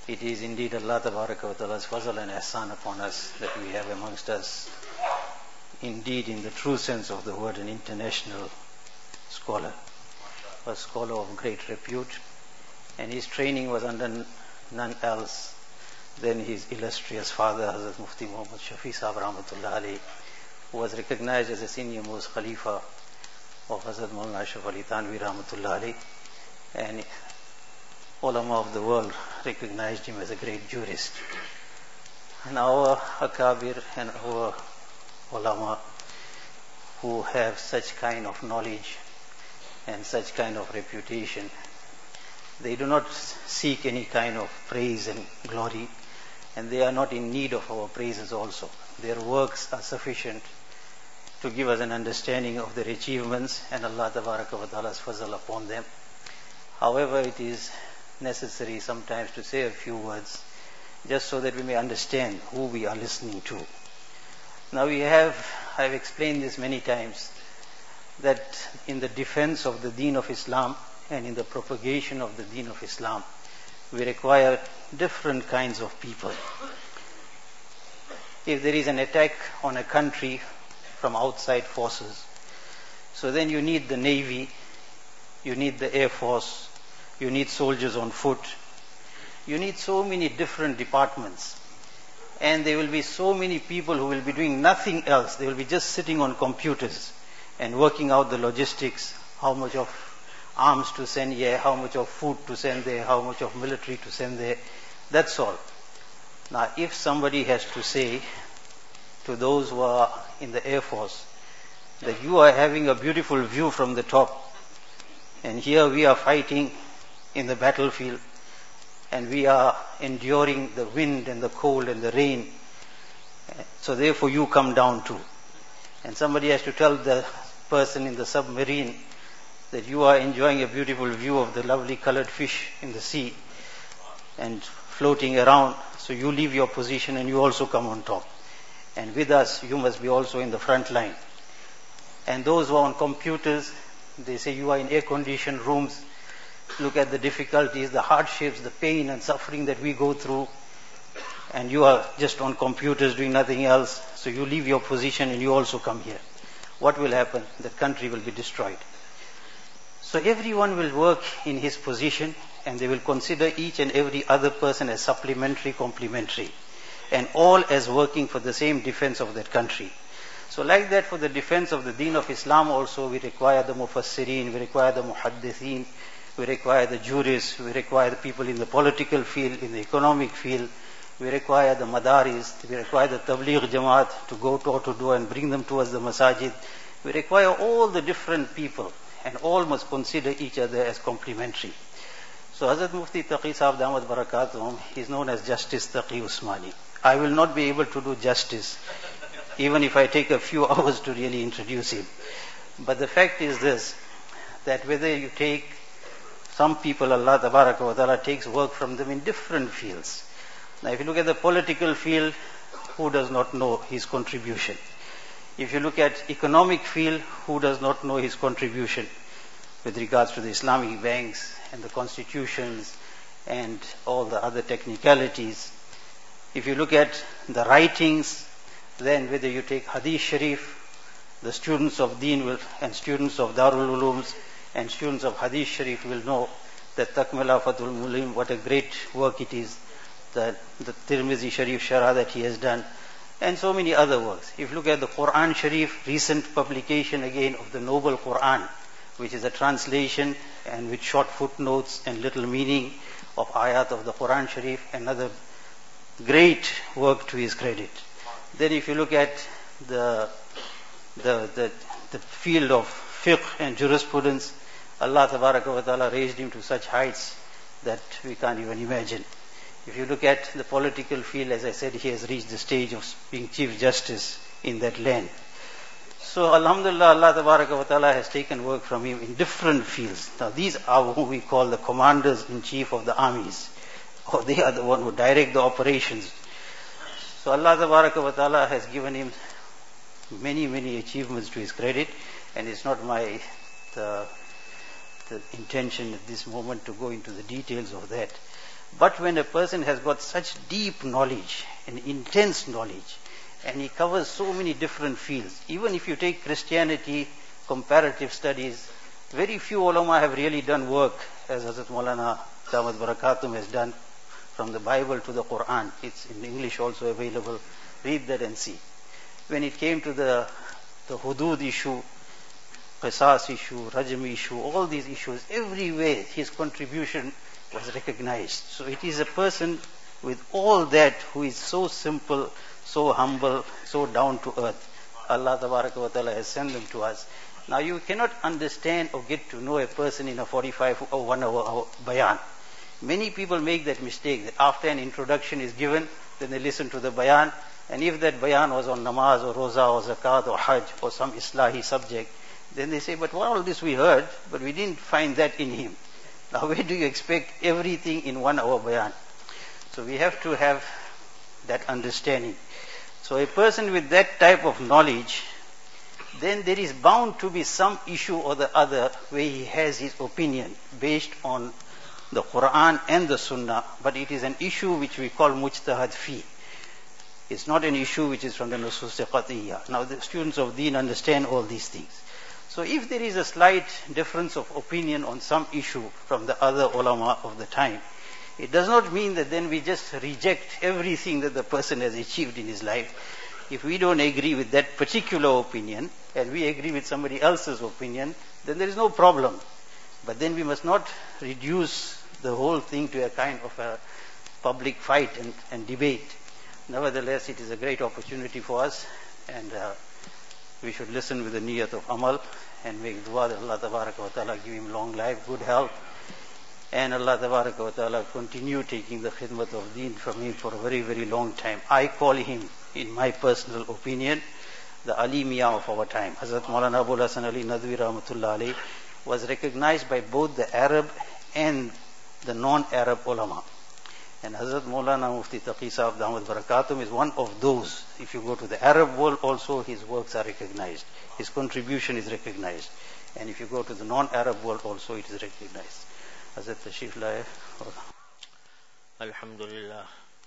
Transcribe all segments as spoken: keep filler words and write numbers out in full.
It is indeed Allah Tabaraka wa Ta'ala's fazl and ihsan upon us that we have amongst us, indeed in the true sense of the word, an international scholar, a scholar of great repute, and his training was under none else than his illustrious father, Hazrat Mufti Muhammad Shafi Sahib Rahmatullah Alayhi, who was recognized as a senior most Khalifa of Hazrat Maulana Ashraf Ali Thanvi Rahmatullah Alayhi, and ulama of the world recognized him as a great jurist. And our akabir and our ulama who have such kind of knowledge and such kind of reputation, they do not seek any kind of praise and glory, and they are not in need of our praises also. Their works are sufficient to give us an understanding of their achievements and Allah Tabaraka wa Ta'ala's fazl upon them. However, it is necessary sometimes to say a few words just so that we may understand who we are listening to. Now we have, I have explained this many times, that in the defense of the deen of Islam and in the propagation of the deen of Islam, we require different kinds of people. If there is an attack on a country from outside forces, so then you need the Navy, you need the Air Force, you need soldiers on foot, you need so many different departments, and there will be so many people who will be doing nothing else. They will be just sitting on computers and working out the logistics, how much of arms to send here, how much of food to send there, how much of military to send there. That's all. Now, if somebody has to say to those who are in the Air Force that you are having a beautiful view from the top, and here we are fighting in the battlefield, and we are enduring the wind and the cold and the rain, so therefore you come down too. And somebody has to tell the person in the submarine that you are enjoying a beautiful view of the lovely colored fish in the sea and floating around, so you leave your position and you also come on top. And with us, you must be also in the front line. And those who are on computers, they say you are in air-conditioned rooms. Look at the difficulties, the hardships, the pain and suffering that we go through, and you are just on computers doing nothing else, so you leave your position and you also come here. What will happen? The country will be destroyed. So everyone will work in his position, and they will consider each and every other person as supplementary, complementary, and all as working for the same defense of that country. So like that, for the defense of the deen of Islam also, we require the mufassirin, we require the muhaddithin, we require the jurists, we require the people in the political field, in the economic field, we require the madaris, we require the tabligh jamaat to go door to door and bring them towards the masajid. We require all the different people, and all must consider each other as complementary. So Hazrat Mufti Taqi Sahib Damat Barakatuhum is known as Justice Taqi Usmani. I will not be able to do justice, even if I take a few hours to really introduce him. But the fact is this, that whether you take some people, Allah Tabaraka wa Ta'ala takes work from them in different fields. Now if you look at the political field, who does not know his contribution? If you look at economic field, who does not know his contribution with regards to the Islamic banks and the constitutions and all the other technicalities? If you look at the writings, then whether you take Hadith Sharif, the students of Deen will, and students of Darul Ulooms and students of Hadith Sharif will know that Takmila Fatul Mulim, what a great work it is, the, the Tirmizi Sharif Sharah that he has done, and so many other works. If you look at the Quran Sharif, recent publication again of the Noble Quran, which is a translation and with short footnotes and little meaning of ayat of the Quran Sharif, another great work to his credit. Then if you look at the the the, the field of fiqh and jurisprudence, Allah Tabaraka wa Ta'ala raised him to such heights that we can't even imagine. If you look at the political field, as I said, he has reached the stage of being Chief Justice in that land. So Alhamdulillah, Allah Tabaraka wa Ta'ala has taken work from him in different fields. Now these are who we call the commanders-in-chief of the armies, or they are the one who direct the operations. So Allah Tabaraka wa Ta'ala has given him many, many achievements to his credit, and it's not my the, the intention at this moment to go into the details of that. But when a person has got such deep knowledge and intense knowledge, and he covers so many different fields, even if you take Christianity, comparative studies, very few ulama have really done work as Hazrat Maulana Damat Barakatum has done from the Bible to the Quran. It's in English also available. Read that and see. When it came to the, the hudud issue, qisas issue, rajm issue, all these issues, everywhere his contribution was recognized. So it is a person with all that who is so simple, so humble, so down to earth. Allah Tabaraka wa Ta'ala has sent them to us. Now you cannot understand or get to know a person in a forty-five or one hour bayan. Many people make that mistake that after an introduction is given, then they listen to the bayan, and if that bayan was on namaz or roza or zakat or hajj or some islahi subject, then they say, but what all this we heard, but we didn't find that in him. Now where do you expect everything in one hour bayan? So we have to have that understanding. So a person with that type of knowledge, then there is bound to be some issue or the other where he has his opinion based on the Quran and the Sunnah, but it is an issue which we call mujtahad fi. It's not an issue which is from the nusus qat'iyya. Now the students of deen understand all these things. So if there is a slight difference of opinion on some issue from the other ulama of the time, it does not mean that then we just reject everything that the person has achieved in his life. If we don't agree with that particular opinion and we agree with somebody else's opinion, then there is no problem. But then we must not reduce the whole thing to a kind of a public fight and, and debate. Nevertheless, it is a great opportunity for us, and uh, we should listen with the niyat of amal and make dua that Allah Tabaraka wa Ta'ala give him long life, good health, and Allah Tabaraka wa Ta'ala continue taking the khidmat of deen from him for a very, very long time. I call him, in my personal opinion, the Ali Miah of our time. Hazrat Maulana Abul Hasan Ali Nadwi Rahmatullah Alayh was recognized by both the Arab and the non-Arab ulama. And Hazrat Maulana Mufti Taqi Sahab Damat Barakatum is one of those. If you go to the Arab world also, his works are recognized. His contribution is recognized. And if you go to the non-Arab world also, it is recognized. Hazrat Tashif Laye. Alhamdulillah.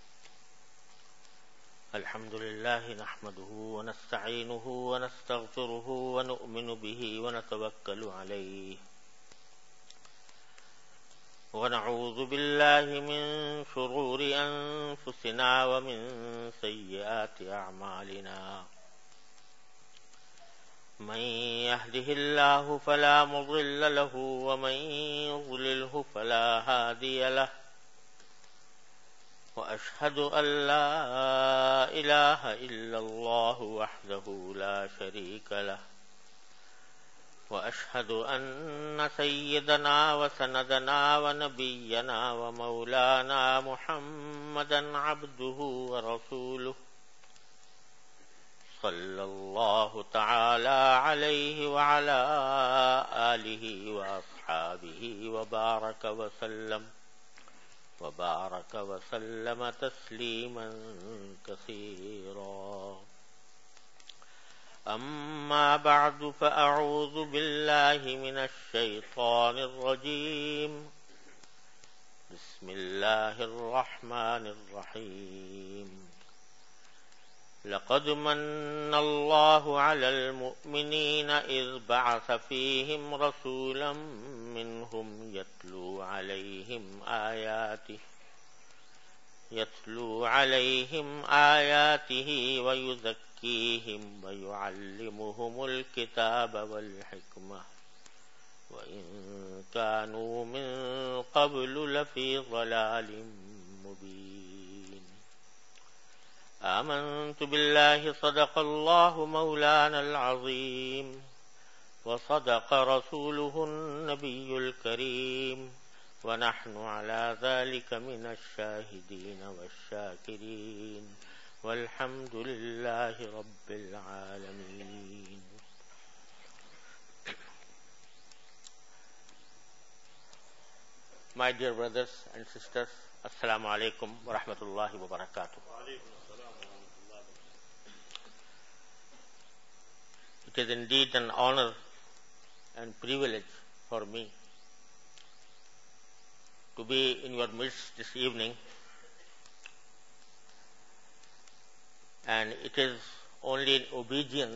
Alhamdulillah nahmaduhu wa nasta'inuhu wa nastaghfiruhu wa nu'minu bihi wa natawakkalu alayhi. ونعوذ بالله من شرور أنفسنا ومن سيئات أعمالنا من يهده الله فلا مضل له ومن يضلله فلا هادي له وأشهد أن لا إله إلا الله وحده لا شريك له وأشهد أن سيدنا وسندنا ونبينا ومولانا محمدا عبده ورسوله صلى الله تعالى عليه وعلى آله وأصحابه وبارك وسلم وبارك وسلم تسليما كثيرا. أما بعد فأعوذ بالله من الشيطان الرجيم. بسم الله الرحمن الرحيم. لقد من الله على المؤمنين إذ بعث فيهم رسولا منهم يتلو عليهم آياته يتلو عليهم آياته ويزكيهم ويعلمهم الكتاب والحكمة وإن كانوا من قبل لفي ضلال مبين. آمنت بالله صدق الله مولانا العظيم وصدق رسوله النبي الكريم ونحن على ذلك من الشاهدين والشاكرين والحمد لله رب العالمين. My dear brothers and sisters, Assalamu alaikum wa rahmatullahi wa barakatuh. It is indeed an honor and privilege for me to be in your midst this evening, and it is only in obedience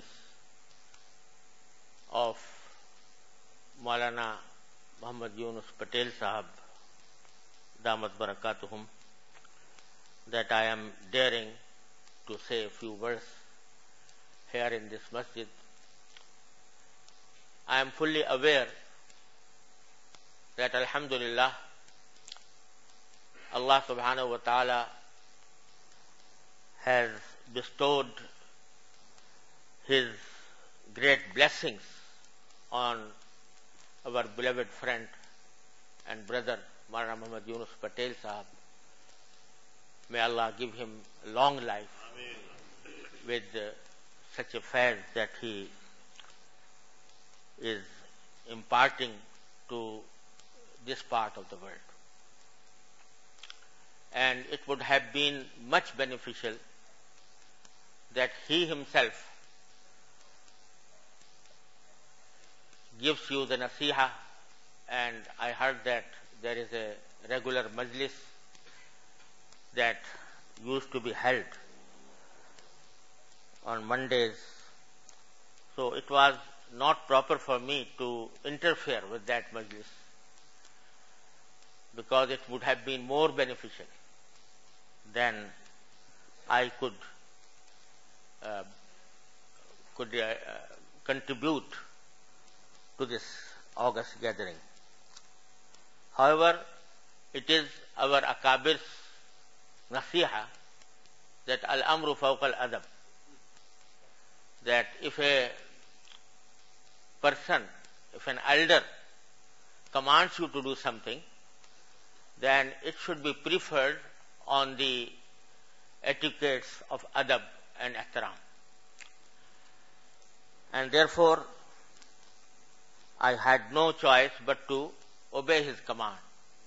of Maulana Muhammad Yunus Patel Sahab, Damat Barakatuhum, that I am daring to say a few words here in this masjid. I am fully aware that Alhamdulillah, Allah subhanahu wa ta'ala has bestowed His great blessings on our beloved friend and brother Maulana Muhammad Yunus Patel Sahab. May Allah give him a long life Ameen. with uh, such a faith that he is imparting to this part of the world. And it would have been much beneficial that he himself gives you the nasiha, and I heard that there is a regular majlis that used to be held on Mondays. So it was not proper for me to interfere with that majlis, because it would have been more beneficial than I could uh, could uh, uh, contribute to this august gathering. However, it is our akabir's nasiha that al-amru fawqa al-adab, that if a person, if an elder commands you to do something, then it should be preferred on the etiquettes of adab and ihtaram. And therefore, I had no choice but to obey his command.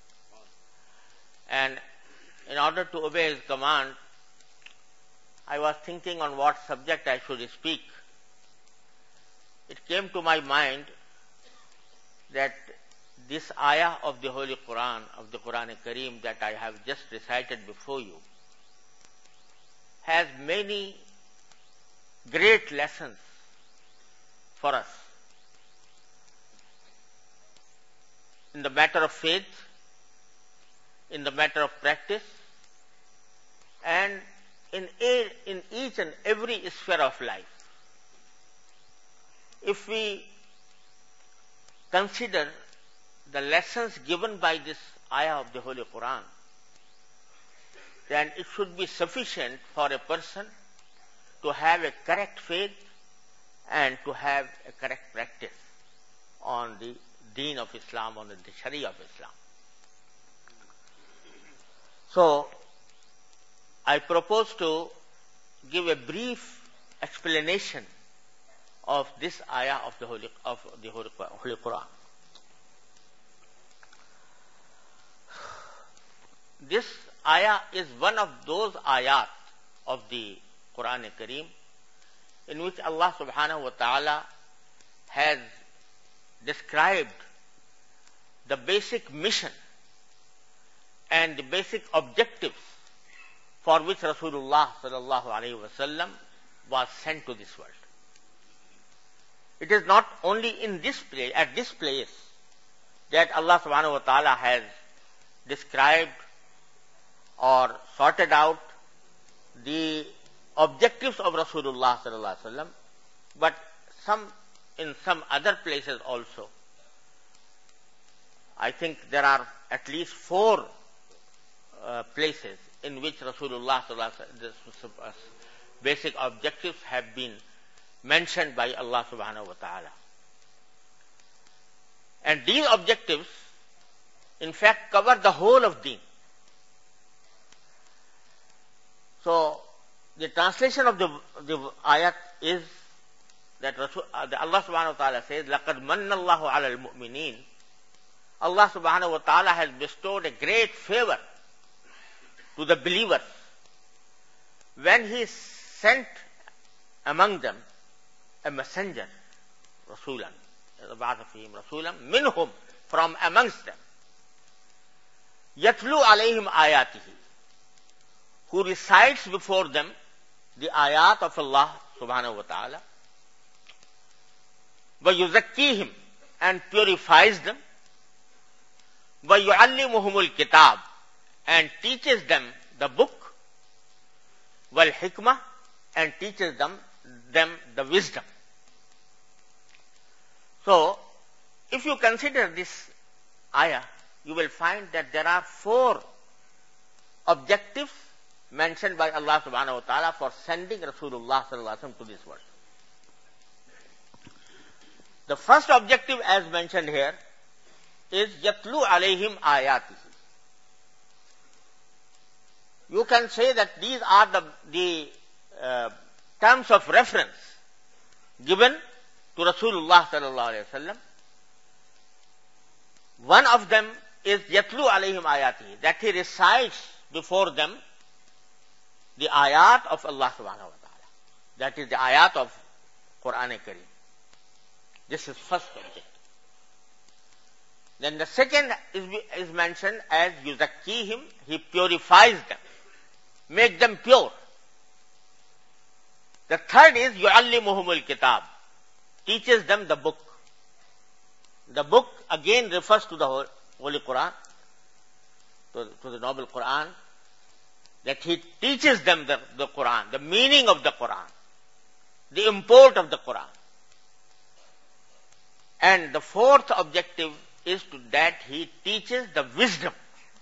And in order to obey his command, I was thinking on what subject I should speak. It came to my mind that this ayah of the Holy Quran, of the Quran Kareem that I have just recited before you, has many great lessons for us in the matter of faith, in the matter of practice, and in, a, in each and every sphere of life. If we consider the lessons given by this ayah of the Holy Quran, then it should be sufficient for a person to have a correct faith and to have a correct practice on the deen of Islam, on the Sharia of Islam. So, I propose to give a brief explanation of this ayah of the Holy, of the Holy, Holy Quran. This ayah is one of those ayat of the Quran Kareem in which Allah subhanahu wa ta'ala has described the basic mission and the basic objectives for which Rasulullah sallallahu alayhi wa sallam was sent to this world. It is not only in this place, at this place, that Allah subhanahu wa ta'ala has described or sorted out the objectives of Rasulullah sallallahu alaihi wasallam, but some in some other places also. I think there are at least four uh, places in which Rasulullah sallallahu alaihi wasallam basic objectives have been mentioned by Allah subhanahu wa ta'ala. And these objectives, in fact, cover the whole of deen. So, the translation of the, the ayat is that Rasul, uh, the Allah subhanahu wa ta'ala says, لَقَدْ مَنَّ اللَّهُ عَلَى الْمُؤْمِنِينَ. Allah subhanahu wa ta'ala has bestowed a great favor to the believers when He sent among them a messenger, Rasulan, بَعَثَ فِيهِمْ رَسُولًا مِنْهُمْ, from amongst them. yatlu alayhim ayatihi, who recites before them the ayat of Allah subhanahu wa ta'ala, wa yuzakkihim, and purifies them, wa yu'allimuhumul kitab, and teaches them the book, wal hikmah, and teaches them, them the wisdom. So, if you consider this ayah, you will find that there are four objectives mentioned by Allah subhanahu wa ta'ala for sending Rasulullah sallallahu alaihi wasallam to this world. The first objective, as mentioned here, is yatlu alayhim ayatihi. You can say that these are the, the uh, terms of reference given to Rasulullah sallallahu alaihi wasallam. One of them is yatlu alayhim ayatihi, that he recites before them the ayat of Allah subhanahu wa ta'ala. That is the ayat of Quran Kareem. This is first objective. Then the second is, is mentioned as yuzakkihim, he purifies them, make them pure. The third is yu'allimuhumul kitab, teaches them the book. The book again refers to the Holy Quran, to, to the Noble Quran, that he teaches them the, the Quran, the meaning of the Quran, the import of the Quran. And the fourth objective is to that he teaches the wisdom.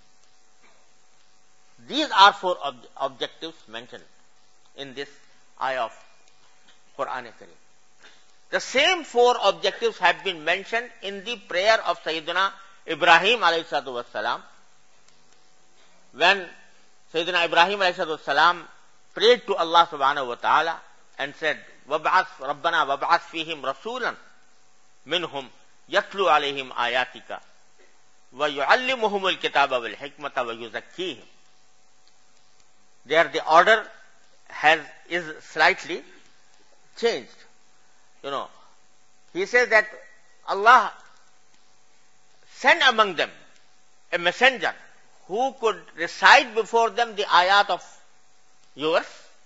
These are four ob- objectives mentioned in this ayah of Quran Kareem. The same four objectives have been mentioned in the prayer of Sayyidina Ibrahim alayhi salatu wassalam. When Sayyidina Ibrahim alayhi salatu wassalam prayed to Allah subhanahu wa ta'ala and said, وَبْعَثْ رَبَّنَا وَبْعَثْ فِيهِمْ رَسُولًا مِنْهُمْ يَتْلُو عَلَيْهِمْ آيَاتِكَ وَيُعَلِّمُهُمُ الْكِتَابَ وَالْحِكْمَةَ وَيُزَكِّيهِمْ. There the order has is slightly changed. You know, he says that Allah sent among them a messenger who could recite before them the ayat of yours,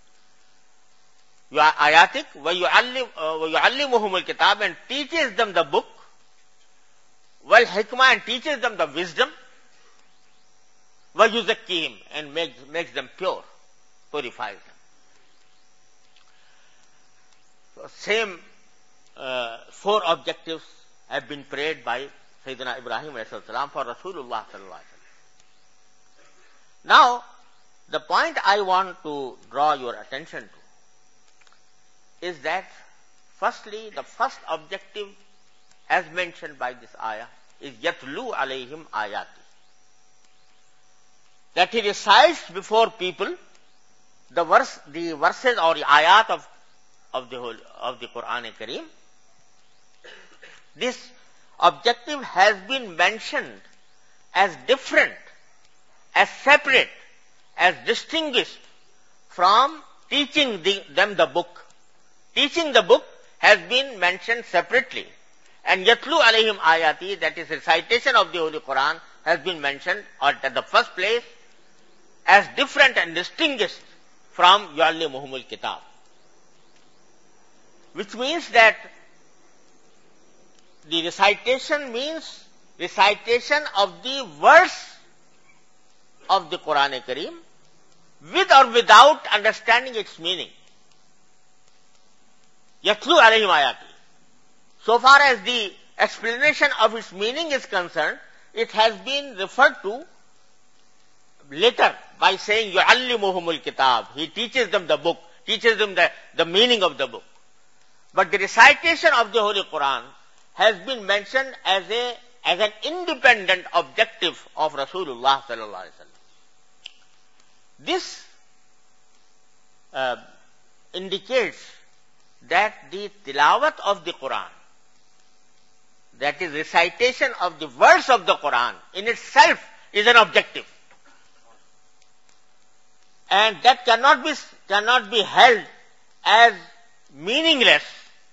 your ayatik, وَيُعَلِّمُهُمُ الْكِتَابَ, and teaches them the book, wal hikmah, and teaches them the wisdom, وَيُزَكِّيهِمْ, and makes, makes them pure, purifies them. So same uh, four objectives have been prayed by Sayyidina Ibrahim alayhi salam for Rasulullah sallallahu alaihi wasallam. Now, the point I want to draw your attention to is that, firstly, the first objective, as mentioned by this ayah, is yatlu alayhim ayati. That he recites before people the verse, the verses or the ayat of, of the whole, of the Quran Kareem. This objective has been mentioned as different, as separate, as distinguished from teaching the, them the book. Teaching the book has been mentioned separately, and yatlu alayhim ayati, that is recitation of the Holy Quran, has been mentioned at the first place as different and distinguished from yu'allimuhumul kitab, which means that the recitation means recitation of the verse of the Quran Kareem with or without understanding its meaning. Yatlu alayhim ayati. So far as the explanation of its meaning is concerned, it has been referred to later by saying yu'allimuhumul kitab. He teaches them the book, teaches them the, the meaning of the book. But the recitation of the Holy Quran has been mentioned as a as an independent objective of Rasulullah sallallahu alaihi wasallam. This uh, indicates that the tilawat of the Quran, that is recitation of the verse of the Quran, in itself is an objective, and that cannot be cannot be held as meaningless,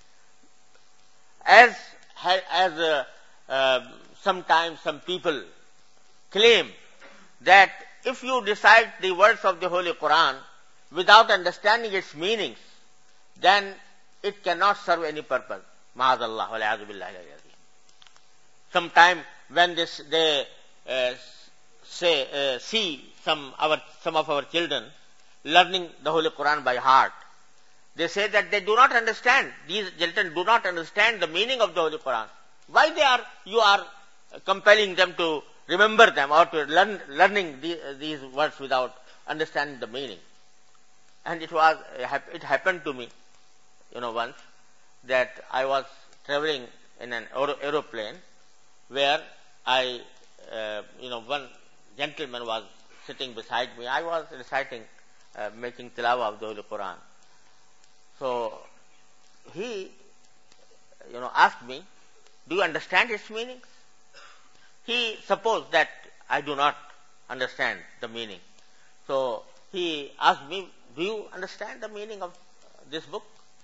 as as uh, uh, sometimes some people claim that if you recite the words of the Holy Quran without understanding its meanings, then it cannot serve any purpose. Ma'azallah, wal-'iyadhu billahi al-'azim. Sometime when this, they uh, say, uh, see some, our, some of our children learning the Holy Quran by heart, they say that they do not understand. These children do not understand the meaning of the Holy Quran. Why they are, you are compelling them to remember them or to learn, learning the, these words without understanding the meaning? And it was, it happened to me, you know, once that I was traveling in an aer- aeroplane where I, uh, you know, one gentleman was sitting beside me. I was reciting, uh, making tilawah of the Holy Quran. So he, you know, asked me, do you understand its meanings? He supposed that I do not understand the meaning. So he asked me, do you understand the meaning of this book?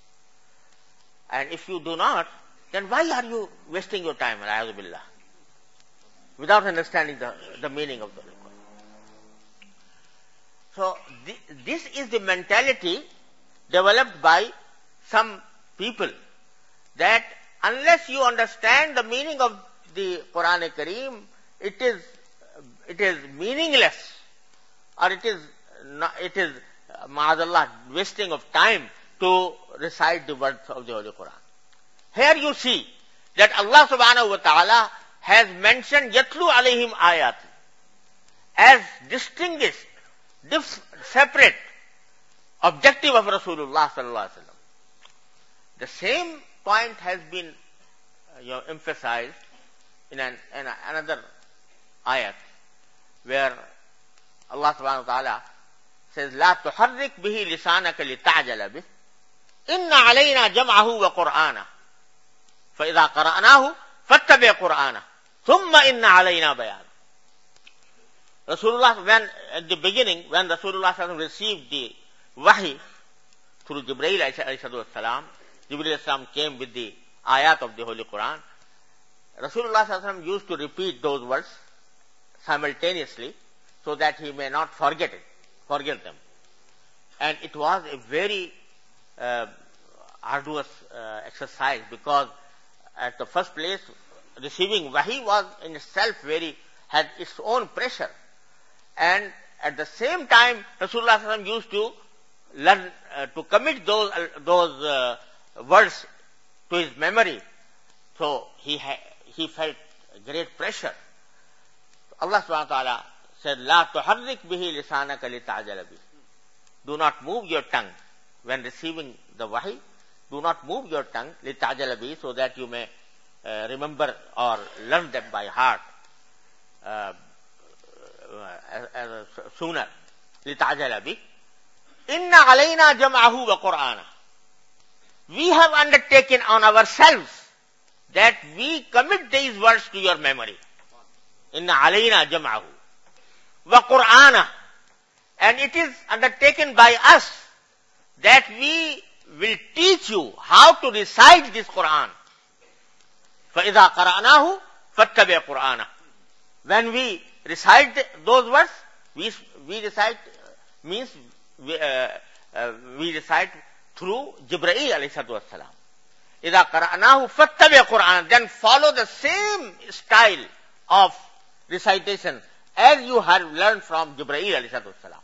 And if you do not, then why are you wasting your time, A'udhu Billah, without understanding the, the meaning of the Holy Quran? So th- this is the mentality developed by some people, that unless you understand the meaning of the Quran Kareem, it is it is meaningless, or it is not, it is uh, ma'azallah, wasting of time to recite the words of the Holy Quran. Here you see that Allah subhanahu wa ta'ala has mentioned yatlu alayhim ayat as distinguished, dif- separate objective of Rasulullah sallallahu alaihi wasallam. The same point has been uh, you know, emphasized in, an, in a, another ayat where Allah subhanahu wa ta'ala says, لا تحرك به لسانك لتعجل به إن علينا جمعه وقرآنه فإذا قرأناه فاتبع قرآنه ثم إن علينا بيانه. Rasulullah, when at the beginning, when Rasulullah received the wahi through Jibreel alayhi salam, Jibreel salam came with the ayat of the Holy Quran. Rasulullah used to repeat those words simultaneously so that he may not forget it, forget them. And it was a very uh, arduous uh, exercise, because at the first place, receiving wahi was in itself very, had its own pressure. And at the same time, Rasulullah used to learn, uh, to commit those, uh, those uh, words to his memory. So he ha- he felt great pressure. Allah subhanahu wa ta'ala said, لا تحرك به لسانك لتعجل به. Do not move your tongue when receiving the wahi. Do not move your tongue لتعجل به, so that you may uh, remember or learn them by heart uh, uh, uh, sooner. لتعجل به. إن علينا جمعه وقرآنه. We have undertaken on ourselves that we commit these words to your memory. Inna alayna jam'ahu wa qur'ana, and it is undertaken by us that we will teach you how to recite this Quran. Fa idha qara'nahu fattabi' qur'ana. When we recite those words, we we recite means we, uh, uh, we recite through Jibreel alayhi salam. إِذَا قَرَأْنَاهُ فَاتَّبِعْ قُرْآنًا, then follow the same style of recitation as you have learned from Jibreel alayhi salam.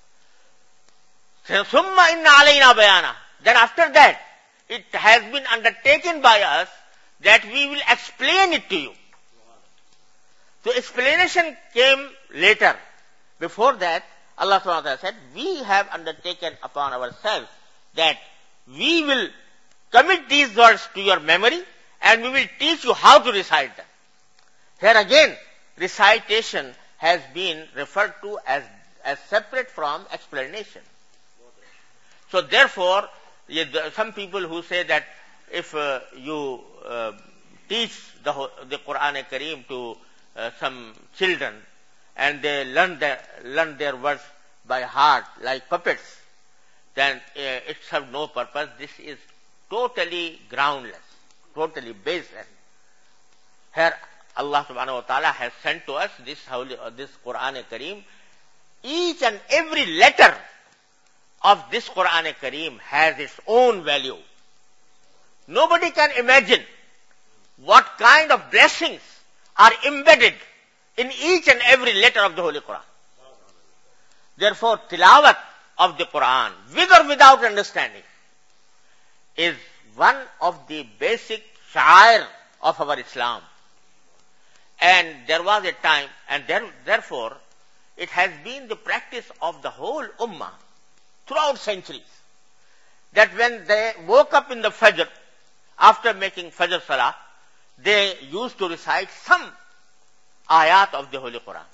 ثُمَّ إِنَّ عَلَيْنَا بَيَانًا, then after that, it has been undertaken by us that we will explain it to you. So explanation came later. Before that, Allah subhanahu wa ta'ala said, we have undertaken upon ourselves that we will commit these words to your memory and we will teach you how to recite them. Here again, recitation has been referred to as, as separate from explanation. So therefore, some people who say that if uh, you uh, teach the, the Quran Kareem to uh, some children and they learn their, learn their words by heart like puppets, then uh, it serves no purpose. This is totally groundless, totally baseless. Here Allah subhanahu wa ta'ala has sent to us this holy, uh, this Quran Kareem. Each and every letter of this Quran Kareem has its own value. Nobody can imagine what kind of blessings are embedded in each and every letter of the Holy Quran. Therefore, tilawat of the Quran, with or without understanding, is one of the basic sha'air of our Islam. And there was a time, and there, therefore, it has been the practice of the whole ummah throughout centuries, that when they woke up in the Fajr, after making Fajr Salah, they used to recite some ayat of the Holy Quran.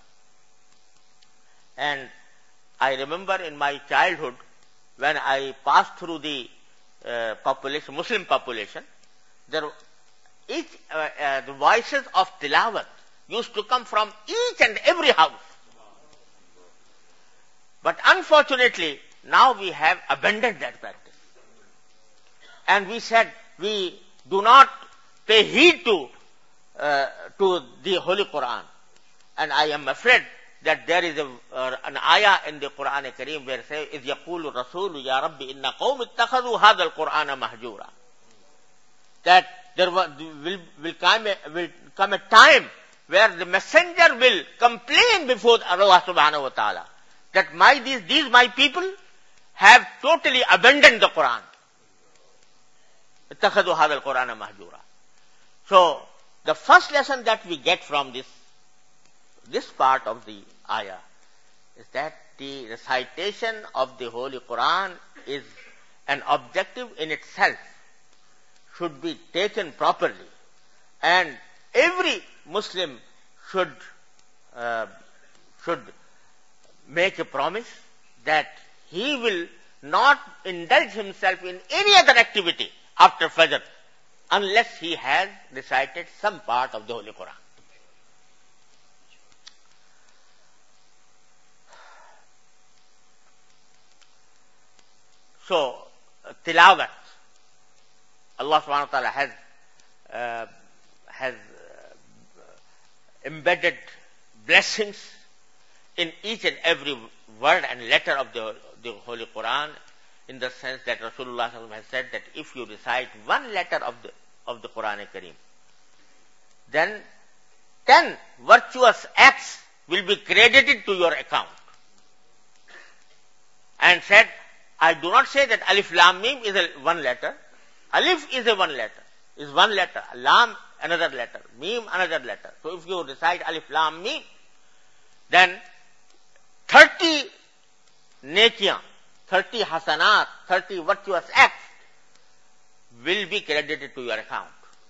And I remember in my childhood, when I passed through the uh, population, Muslim population, there each uh, uh, the voices of tilawat used to come from each and every house. But unfortunately, now we have abandoned that practice. And we said we do not pay heed to uh, to the Holy Quran. And I am afraid that there is a, uh, an ayah in the Quran Kareem where it says, إِذْ يَقُولُ الرَّسُولُ يَا رَبِّ إِنَّ قَوْمِ اتَّخَذُوا هَذَا الْقُرْآنَ مَهْجُورًا. That there will, will, will, come a, will come a time where the messenger will complain before Allah subhanahu wa ta'ala that my, these, these my people have totally abandoned the Quran. اتَّخَذُوا هَذَا الْقُرْآنَ مَهْجُورًا. So, the first lesson that we get from this, this part of the ayah is that the recitation of the Holy Quran is an objective in itself, should be taken properly, and every Muslim should uh, should make a promise that he will not indulge himself in any other activity after Fajr unless he has recited some part of the Holy Quran. So, tilawat, Allah subhanahu wa ta'ala has, uh, has uh, embedded blessings in each and every word and letter of the, the Holy Quran, in the sense that Rasulullah sallallahu alaihi wasallam has said that if you recite one letter of the, of the Quran Kareem, then ten virtuous acts will be credited to your account. And said, I do not say that Alif Lam Mim is a one letter. Alif is a one letter, is one letter. Lam, another letter. Mim, another letter. So if you recite Alif Lam Mim, then thirty nekiyan, thirty hasanat, thirty virtuous acts will be credited to your account.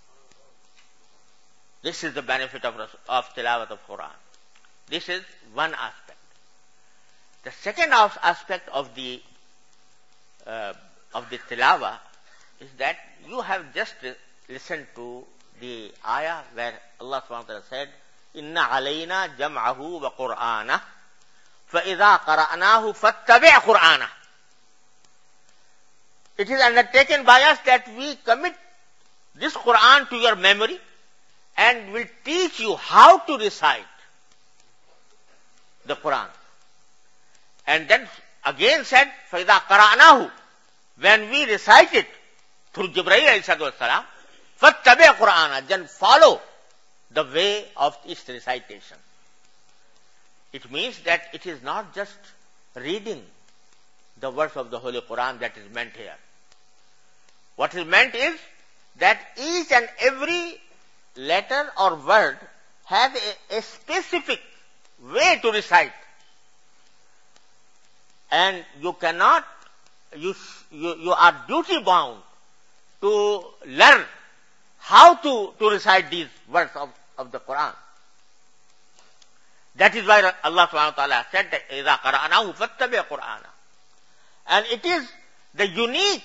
This is the benefit of, of tilawat of Quran. This is one aspect. The second aspect of the uh, of the tilawah is that you have just listened to the ayah where Allah subhanahu wa ta'ala said, Inna alayna jam'ahu wa qur'anah fa idha qara'nahu fattabi' qur'anah. It is undertaken by us that we commit this Quran to your memory and will teach you how to recite the Quran. And then again said, فَإِذَا قَرَأْنَاهُ, when we recite it through Jibreel alayhi salatu wasalam, فَاتَّبِعْ قُرْآنَ, then follow the way of its recitation. It means that it is not just reading the words of the Holy Quran that is meant here. What is meant is that each and every letter or word has a, a specific way to recite. And you cannot, you, you, you are duty bound to learn how to, to recite these words of, of the Quran. That is why Allah subhanahu wa ta'ala said that إِذَا قَرَأْنَاهُ فَاتَّبِعْ قُرْآنَ. And it is the unique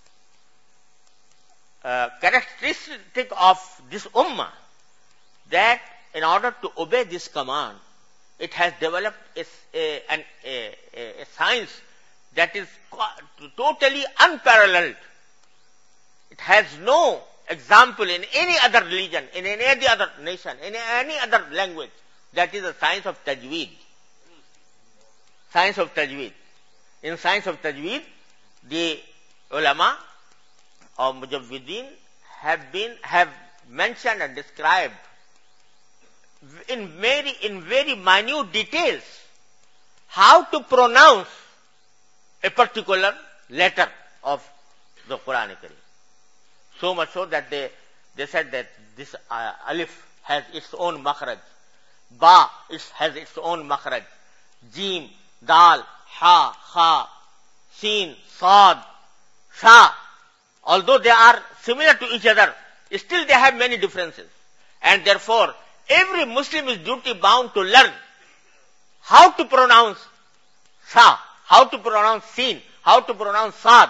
uh, characteristic of this ummah that in order to obey this command, it has developed a, a, an, a, a science that is totally unparalleled. It has no example in any other religion, in any other nation, in any other language. That is the science of tajweed. Science of tajweed. In science of tajweed, the ulama or mujawwideen have been, have mentioned and described in very, in very minute details how to pronounce a particular letter of the Quran Kareem. So much so that they, they said that this uh, alif has its own makhraj, ba is, has its own makhraj, jim, dal, ha, kha, sin, sad, sha. Although they are similar to each other, still they have many differences. And therefore, every Muslim is duty bound to learn how to pronounce sha, how to pronounce sin, how to pronounce sad.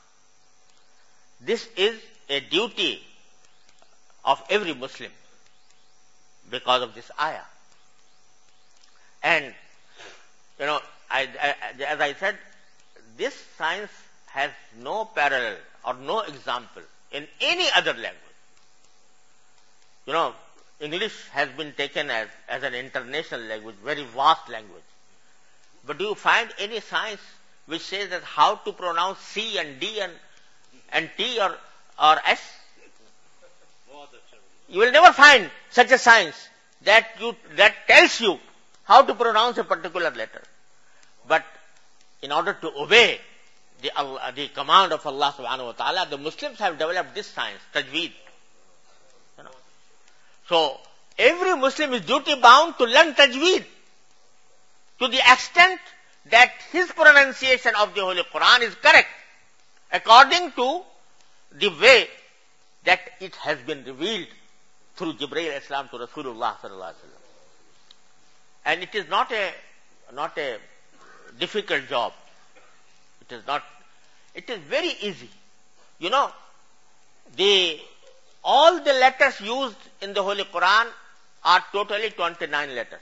This is a duty of every Muslim because of this ayah. And, you know, I, I, as I said, this science has no parallel or no example in any other language. You know, English has been taken as, as an international language, very vast language. But do you find any science which says that how to pronounce C and D and, and T or, or S? You will never find such a science that you, that tells you how to pronounce a particular letter. But in order to obey the, uh, the command of Allah subhanahu wa ta'ala, the Muslims have developed this science, tajweed. You know. So, every Muslim is duty bound to learn tajweed to the extent that his pronunciation of the Holy Quran is correct according to the way that it has been revealed through Jibreel Islam to Rasulullah sallallahu alaihi wasallam. And it is not a, not a difficult job. It is not, it is very easy. You know, the, all the letters used in the Holy Quran are totally twenty-nine letters.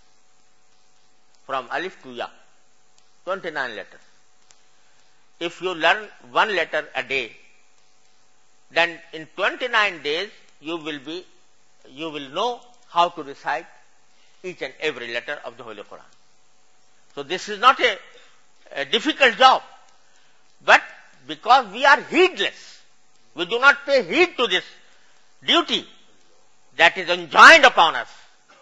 From alif to ya. twenty-nine letters. If you learn one letter a day, then in twenty-nine days you will be, you will know how to recite each and every letter of the Holy Quran. So this is not a, a difficult job. But because we are heedless, we do not pay heed to this duty that is enjoined upon us.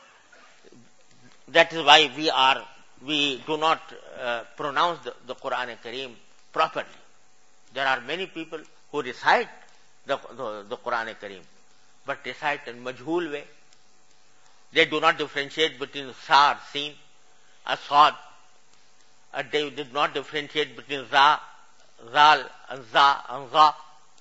That is why we are, we do not uh, pronounce the, the Quran Kareem properly. There are many people who recite the, the, the Quran Kareem, but recite in majhul way. They do not differentiate between sa, sin, and sad. Uh, they did not differentiate between za, zal, and za, and za.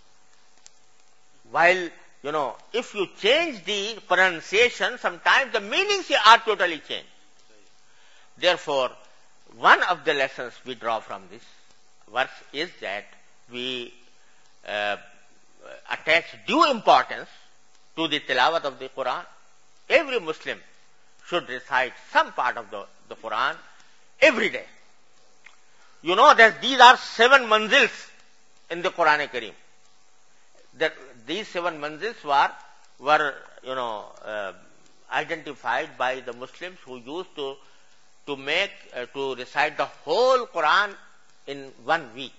While, you know, if you change the pronunciation, sometimes the meanings are totally changed. Therefore, one of the lessons we draw from this verse is that we uh, attach due importance to the tilawat of the Quran. Every Muslim should recite some part of the, the Quran every day. You know that these are seven manzils in the Quran Kareem. That these seven manzils were, were you know, uh, identified by the Muslims who used to, to make, uh, to recite the whole Quran in one week.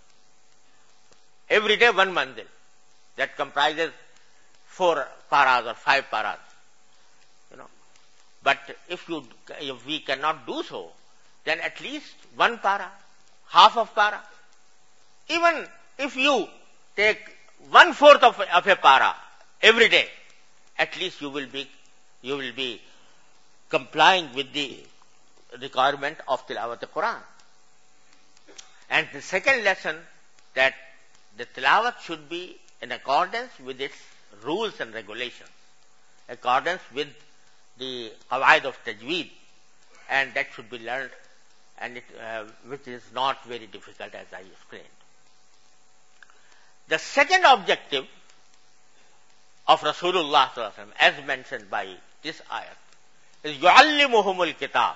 Every day one manzil. That comprises four paras or five paras. You know. But if you, if we cannot do so, then at least one para, half of para. Even if you take one fourth of, of a para every day, at least you will be, you will be complying with the requirement of tilawat al-Quran. And the second lesson, that the tilawat should be in accordance with its rules and regulations, accordance with the qawaid of tajweed, and that should be learned, and it, uh, which is not very difficult, as I explained. The second objective of Rasulullah sallallahu alaihi wasallam, as mentioned by this ayat, is yu'allimuhumul kitab,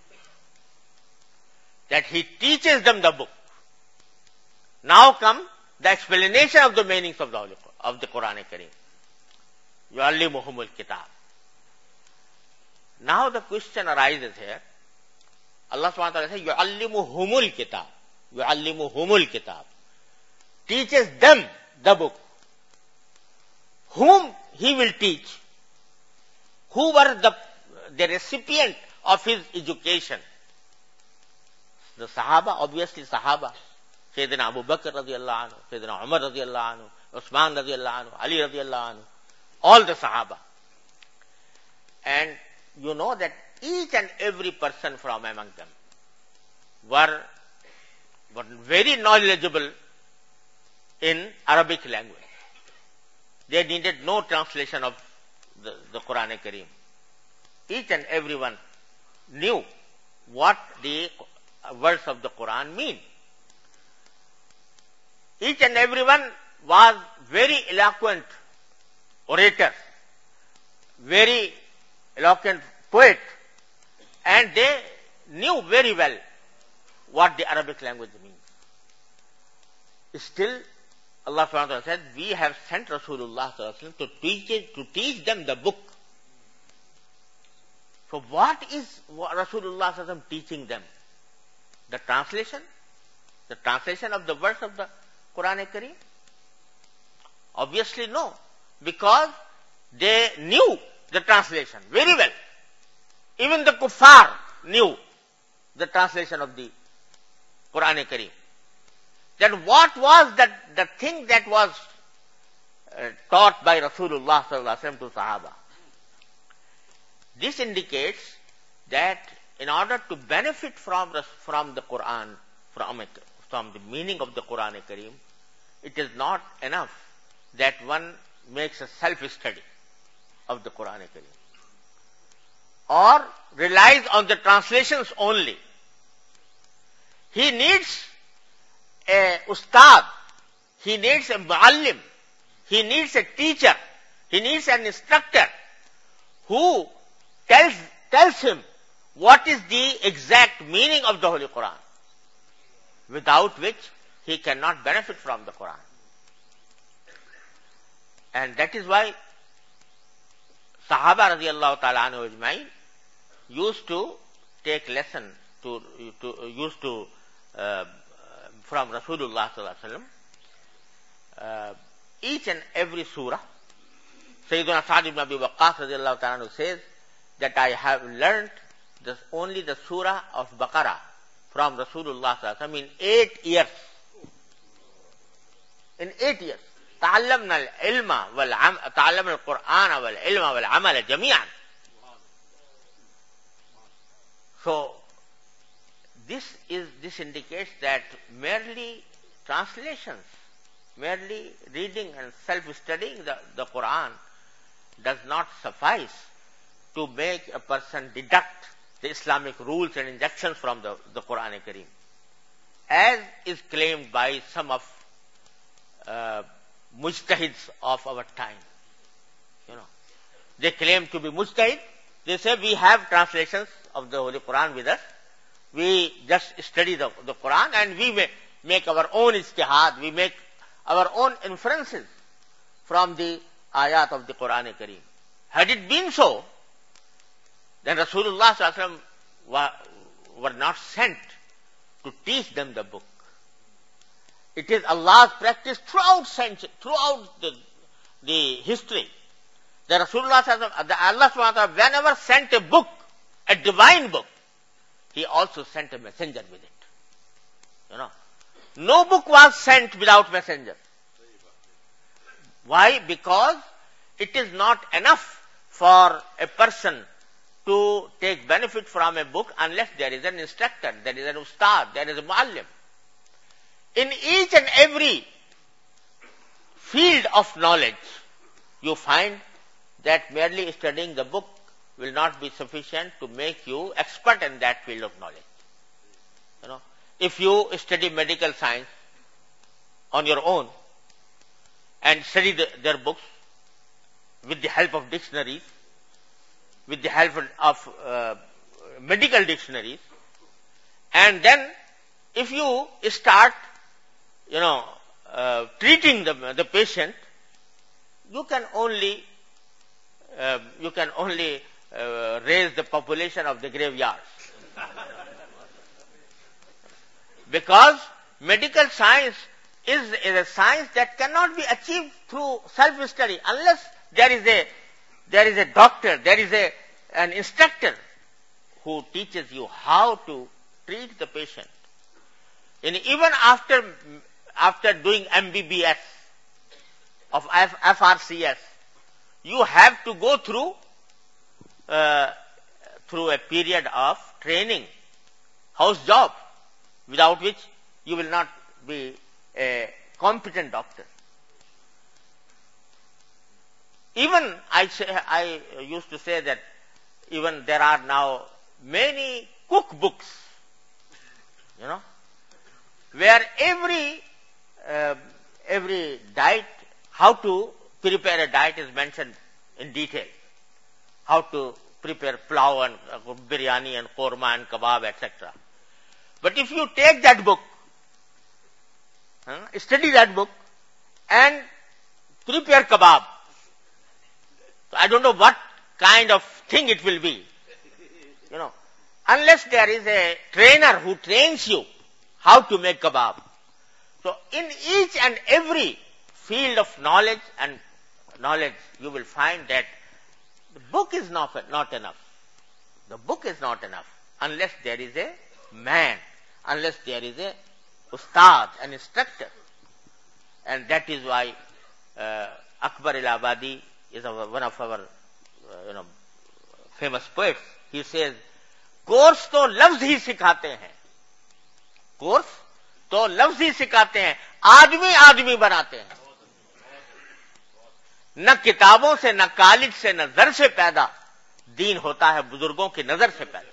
that he teaches them the book. Now come the explanation of the meanings of the Holy, of the Quran-e-Kareem. يُعَلِّمُهُمُ الْكِتَابِ. Now the question arises here. Allah subhanahu wa ta'ala says, يُعَلِّمُهُمُ الْكِتَابِ. يُعَلِّمُهُمُ الْكِتَابِ. Teaches them the book. Whom he will teach? Who were the, the recipient of his education? The Sahaba, obviously Sahaba. Sayyidina Abu Bakr radiallahu anhu, Sayyidina Umar radiallahu anhu, Usman radiallahu anhu, Ali radiallahu anhu, all the Sahaba. And you know that each and every person from among them were, were very knowledgeable in Arabic language. They needed no translation of the, the Quran-e-Kareem. Each and every one knew what the words of the Quran mean. Each and every one was very eloquent orator, very eloquent poet, and they knew very well what the Arabic language means. Still, Allah subhanahu wa ta'ala said, we have sent Rasulullah sallallahu alaihi wasallam to teach it, to teach them the book. So what is Rasulullah sallallahu alaihi wasallam teaching them? The translation? The translation of the verse of the Quran-e-Kareem? Obviously no, because they knew the translation very well. Even the kuffar knew the translation of the Quran-e-Kareem. Then what was that, the thing that was uh, taught by Rasulullah sallallahu alaihi wasallam to Sahaba? This indicates that in order to benefit from, from the Quran, from, it, from the meaning of the Quran-e-Kareem, it is not enough that one makes a self-study of the Quran-e-Kareem or relies on the translations only. He needs a ustad, he needs a muallim, he needs a teacher, he needs an instructor who tells, tells him what is the exact meaning of the Holy Quran, without which he cannot benefit from the Quran. And that is why Sahaba radiallahu ta'ala anhu ajma'in used to take lesson to, to used to uh, from Rasulullah sallallahu alaihi wasallam. Uh, each and every surah, Sayyidina Sa'd ibn Abi Waqqas radiallahu ta'ala anhu says that I have learned this, only the surah of Baqarah from Rasulullah sallallahu alaihi wasallam in eight years. In eight years. تعلمنا العلم والعمل تعلمنا القرآن والعلم والعمل جميعا. So this is this indicates that merely translations, merely reading and self-studying the, the Quran does not suffice to make a person deduct the Islamic rules and injunctions from the, the Quran-e-Kareem, as is claimed by some of uh, mujtahids of our time. You know, they claim to be mujtahid. They say we have translations of the Holy Quran with us. We just study the, the Quran and we may make our own ijtihad. We make our own inferences from the ayat of the Quran-e-Kareem. Had it been so, then Rasulullah sallallahu alaihi wasallam were not sent to teach them the book. It is Allah's practice throughout century, throughout the, the history. The Rasulullah sallallahu alaihi wasallam, the Allah subhanahu wa ta'ala, whenever sent a book, a divine book, He also sent a messenger with it. You know, no book was sent without messenger. Why? Because it is not enough for a person to take benefit from a book unless there is an instructor, there is an ustad, there is a muallim. In each and every field of knowledge, you find that merely studying the book will not be sufficient to make you expert in that field of knowledge. You know, if you study medical science on your own and study the, their books with the help of dictionaries, with the help of uh, medical dictionaries, and then if you start, you know, uh, treating the, the patient, you can only, uh, you can only uh, raise the population of the graveyards. Because medical science is, is a science that cannot be achieved through self-study unless there is a, there is a doctor, there is a, an instructor who teaches you how to treat the patient. And even after, after doing M B B S of F R C S, you have to go through, uh, through a period of training, house job, without which you will not be a competent doctor. Even I, say, I used to say that even there are now many cookbooks, you know, where every, uh, every diet, how to prepare a diet is mentioned in detail. How to prepare pulao and uh, biryani and korma and kebab, et cetera. But if you take that book, huh, study that book and prepare kebab, so I don't know what kind of thing it will be. You know, unless there is a trainer who trains you how to make kebab. So in each and every field of knowledge and knowledge, you will find that the book is not, not enough. The book is not enough unless there is a man, unless there is a ustad, an instructor. And that is why uh, Akbar al-Abadi is our, one of our uh, you know, famous poets. He says, कोर्स तो लफ्ज ही सिखाते हैं, course तो लफ्ज ही सिखाते हैं, आदमी आदमी बनाते हैं. न किताबों से, न कॉलेज से, न दर से पैदा, दीन होता है बुजुर्गों की नजर से पैदा.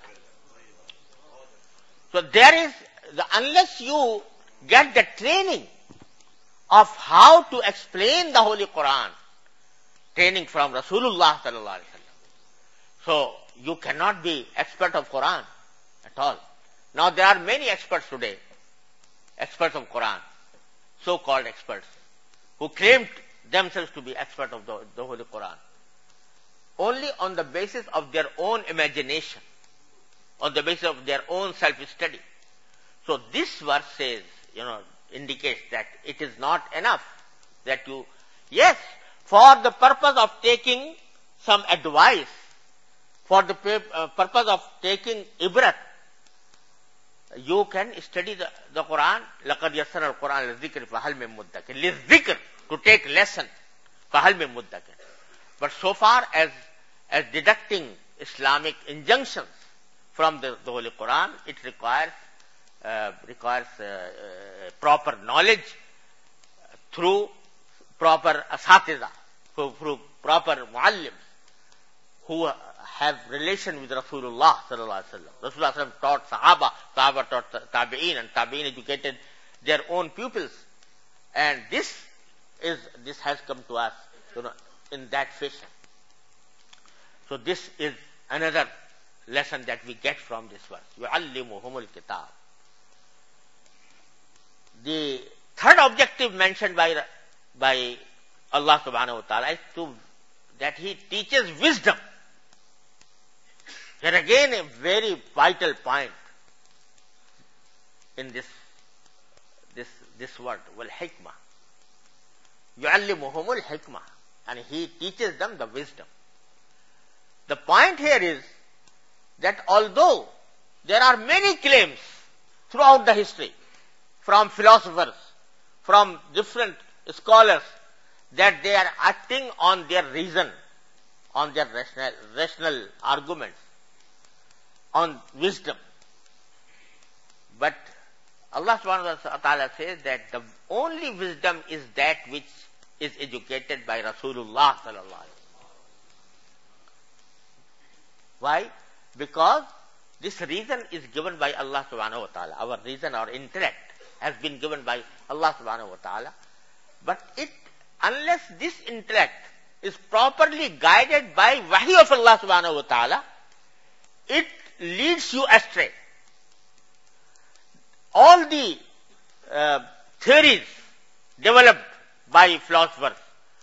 So there is, the, unless you get the training of how to explain the Holy Quran, training from Rasulullah sallallahu alaihi wasallam, so you cannot be expert of Quran at all. Now there are many experts today, experts of Quran, so-called experts, who claim themselves to be experts of the, the Holy Quran, only on the basis of their own imagination, on the basis of their own self-study. So this verse says, you know, indicates that it is not enough that you, yes, for the purpose of taking some advice, for the uh, purpose of taking ibrat, you can study the, the Quran. لَقَدْ يَسَّرَ الْقُرْآنَ لِلذِّكْرِ فَهَلْ مِن مُدَّكِرٍ. لِلذِّكْر, to take lesson. فَهَلْ مِن مُدَّكِرٍ. But so far as, as deducting Islamic injunctions from the, the Holy Quran, it requires, uh, requires uh, uh, proper knowledge through proper asatiza, through, through proper muallims who have relation with Rasulullah sallallahu alaihi wasallam. Rasulullah sallallahu alaihi wasallam taught Sahaba, Sahaba taught Tabi'in, and Tabi'in educated their own pupils. And this is, this has come to us, you know, in that fashion. So this is another lesson that we get from this verse. يُعَلِّمُهُمُ الْكِتَابِ. The third objective mentioned by, by Allah subhanahu wa ta'ala is to, that He teaches wisdom. Here again a very vital point in this, this, this word, wal-hikmah. يُعَلِّمُهُمُ الْحِكْمَةِ. And He teaches them the wisdom. The point here is that although there are many claims throughout the history, from philosophers, from different scholars, that they are acting on their reason, on their rational, rational arguments, on wisdom. But Allah subhanahu wa ta'ala says that the only wisdom is that which is educated by Rasulullah sallallahu alaihi wasallam. Why? Because this reason is given by Allah subhanahu wa ta'ala. Our reason, our intellect has been given by Allah subhanahu wa ta'ala. But it, unless this intellect is properly guided by wahy of Allah subhanahu wa ta'ala, it leads you astray. All the uh, theories developed by philosophers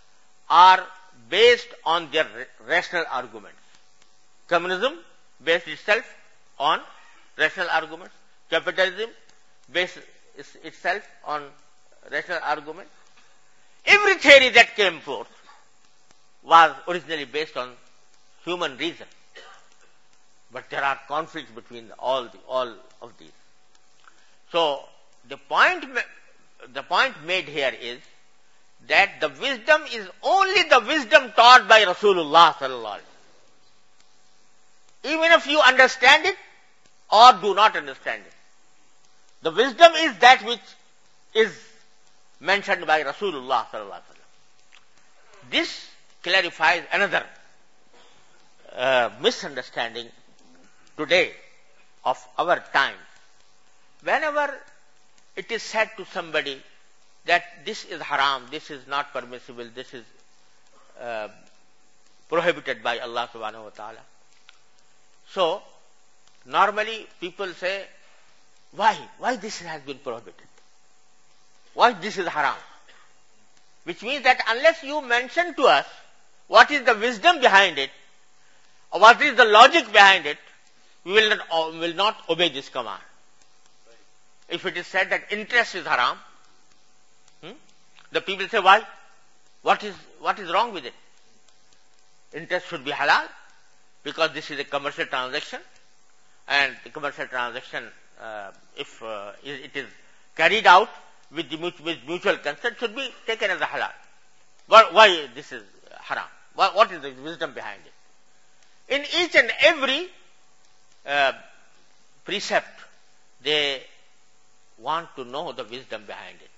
are based on their rational arguments. Communism based itself on rational arguments. Capitalism based itself on rational arguments. Every theory that came forth was originally based on human reason. But there are conflicts between all the, all of these. So the point, the point made here is that the wisdom is only the wisdom taught by Rasulullah sallallahu alaihi wasallam. Even if you understand it or do not understand it. The wisdom is that which is mentioned by Rasulullah sallallahu alaihi wasallam. This clarifies another uh, misunderstanding today of our time. Whenever it is said to somebody that this is haram, this is not permissible, this is uh, prohibited by Allah subhanahu wa ta'ala. So, normally people say, why? Why this has been prohibited? Why this is haram? Which means that unless you mention to us what is the wisdom behind it, or what is the logic behind it, we will not, uh, will not obey this command. If it is said that interest is haram, hmm, the people say, why? What is, what is wrong with it? Interest should be halal, because this is a commercial transaction, and the commercial transaction, uh, if uh, it is carried out with, the, with mutual consent, should be taken as a halal. Why, why this is haram? What, what is the wisdom behind it? In each and every uh, precept, they want to know the wisdom behind it.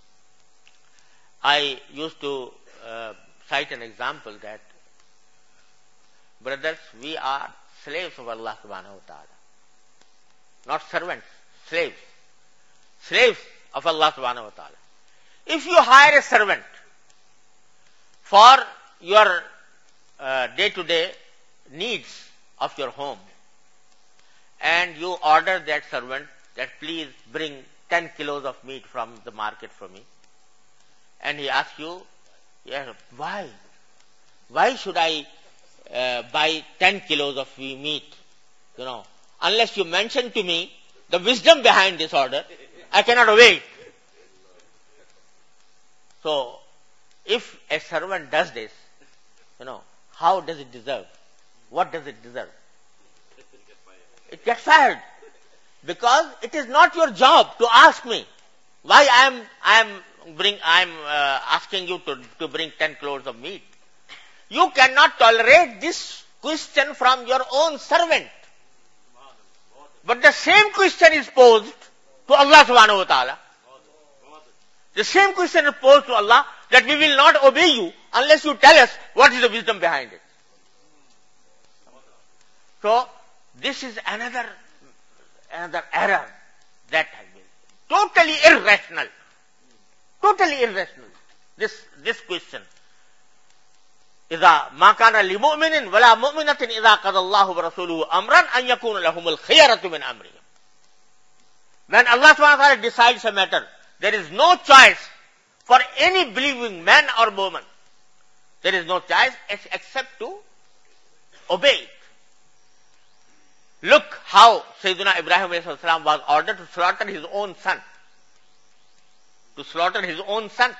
I used to uh, cite an example that, brothers, we are slaves of Allah subhanahu wa ta'ala. Not servants, slaves. Slaves of Allah subhanahu wa ta'ala. If you hire a servant for your uh, day-to-day needs of your home, and you order that servant that please bring ten kilos of meat from the market for me, and he asks you, yeah, why? Why should I uh, buy ten kilos of meat? You know, unless you mention to me the wisdom behind this order, I cannot obey it. So, if a servant does this, you know, how does it deserve? What does it deserve? It gets fired. Because it is not your job to ask me why I am I am bring I am uh, asking you to, to bring ten kilos of meat. You cannot tolerate this question from your own servant. But the same question is posed to Allah subhanahu wa ta'ala. The same question is posed to Allah, that we will not obey you unless you tell us what is the wisdom behind it. So, this is another another error that has been totally irrational. Totally irrational. This this question. إذا ما كان لمؤمن ولا مؤمنة إذا قضى الله ورسوله أمرا أن يكون لهم الخيرة من أمرهم. When Allah subhanahu wa ta'ala decides a matter, there is no choice for any believing man or woman. There is no choice except to obey it. Look how Sayyidina Ibrahim alayhi salam was ordered to slaughter his own son. To slaughter his own son.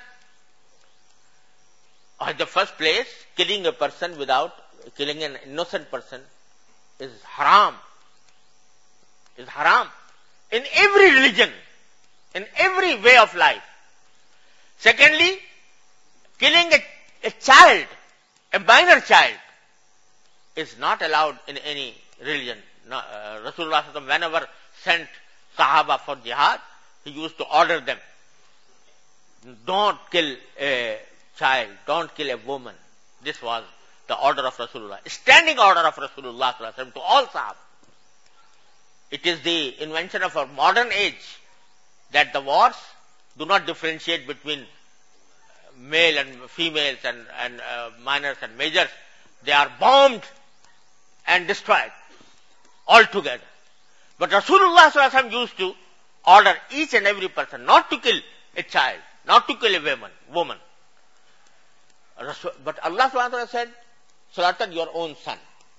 In the first place, killing a person without, killing an innocent person is haram. Is haram. In every religion, in every way of life. Secondly, killing a, a child, a minor child, is not allowed in any religion. No, uh, Rasulullah whenever sent Sahaba for jihad, he used to order them, don't kill a child, don't kill a woman. This was the order of Rasulullah, standing order of Rasulullah to all Sahaba. It is the invention of our modern age that the wars do not differentiate between male and females and, and uh, minors and majors. They are bombed and destroyed altogether. But Rasulullah used to order each and every person not to kill a child, not to kill a woman. woman. but Allah subhanahu wa ta'ala said, slaughter your own son.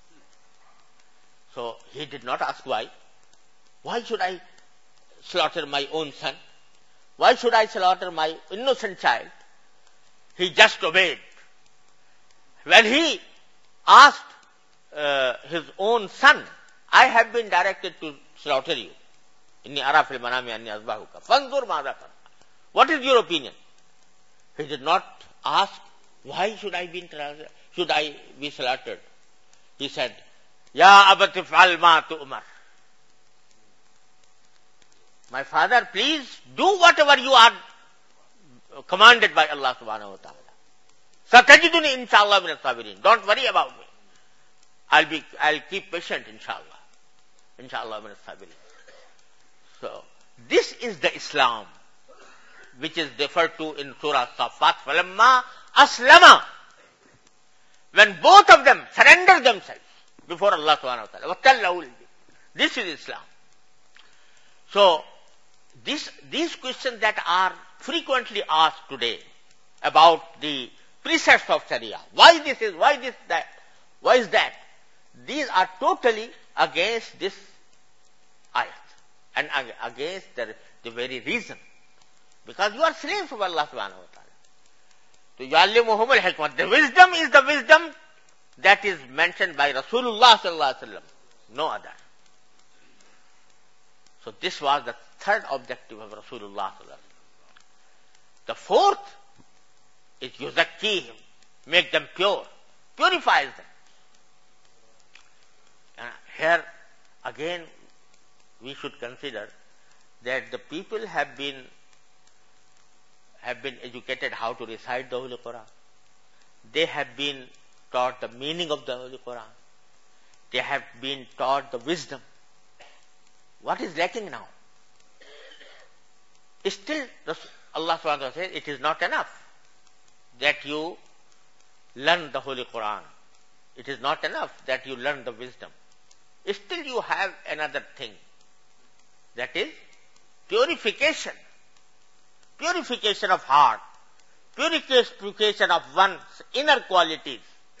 So he did not ask why. Why should I slaughter my own son? Why should I slaughter my innocent child? He just obeyed. When he asked uh, his own son, I have been directed to slaughter you. Inni ara fil manami anni azbahuka. Fanzur madha kar. What is your opinion? He did not ask, why should I be should I be slaughtered? He said, Ya abati fa'al ma tu'mar. My father, please do whatever you are commanded by Allah subhanahu wa ta'ala. Satajiduni inshallah min as-sabirin. Don't worry about me. I'll be, I'll keep patient inshallah. Inshallah min as-sabirin. So, this is the Islam which is referred to in Surah Safat. Falamma aslama. When both of them surrender themselves before Allah subhanahu wa ta'ala. This is Islam. So, this, these questions that are frequently asked today about the precepts of Sharia, why this is, why this, that, why is that, these are totally against this ayat and against the, the very reason. Because you are slaves of Allah subhanahu wa ta'ala. So, yu'allimuhumul hikmah. The wisdom is the wisdom that is mentioned by Rasulullah sallallahu alaihi wasallam, no other. So this was the third objective of Rasulullah sallallahu alaihi wasallam. The fourth is yuzakkihim, make them pure, purifies them. And here again we should consider that the people have been have been educated how to recite the Holy Quran. They have been taught the meaning of the Holy Quran. They have been taught the wisdom. What is lacking now? Still, Allah subhanahu wa ta'ala says, it is not enough that you learn the Holy Quran. It is not enough that you learn the wisdom. Still you have another thing. That is purification. Purification of heart. Purification of one's inner qualities.